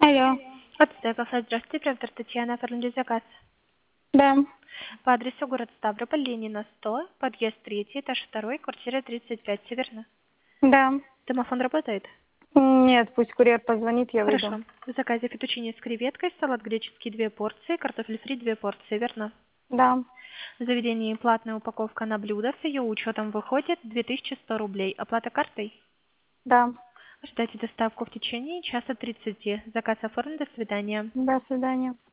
Алло. Отстойка, здравствуйте, оператор Татьяна, оформили заказ. Да. По адресу город Ставрополь, Ленина, 100, подъезд 3, этаж 2, квартира 35, все верно? Да. Домофон работает? Нет, пусть курьер позвонит, я выйду. Хорошо. В заказе фетучини с креветкой, салат греческий 2 порции, картофель фри 2 порции, верно? Да. В заведении платная упаковка на блюдо, с ее учетом выходит 2100 рублей. Оплата картой? Да. Ждайте доставку в течение часа 30. Заказ оформлен, до свидания. До свидания.